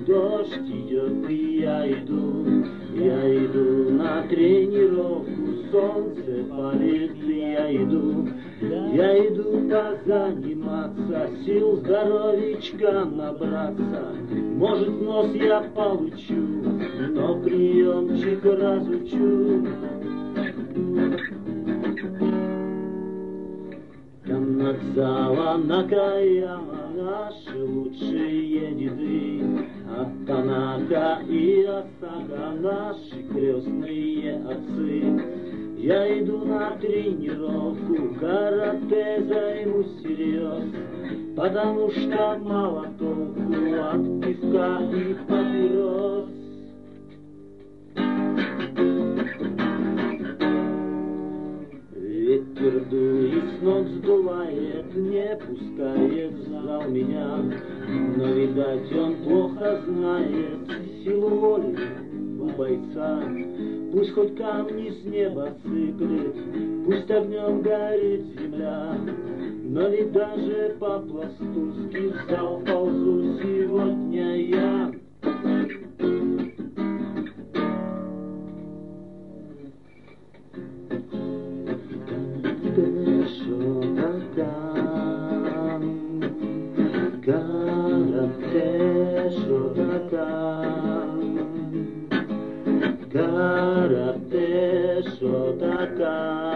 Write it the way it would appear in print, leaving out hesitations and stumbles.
дождь идет, и я иду на тренировку, солнце палит, и я иду позаниматься, сил здоровичка набраться. Может, в нос я получу, но приемчик разучу. Канадзава, Накаяма, наши лучшие деды, а Танака и Осака, наши крестные отцы. Я иду на тренировку, карате займусь всерьез, потому что мало толку от пивка и папирос. Ветер дует, с ног сдувает, не пускает в зал меня, но, видать, он плохо знает силу воли у бойца. Пусть хоть камни с неба сыплет, пусть огнем горит земля, но ведь даже по-пластунски в зал ползу сегодня я. Карате Шотакан, Карате Шотакан.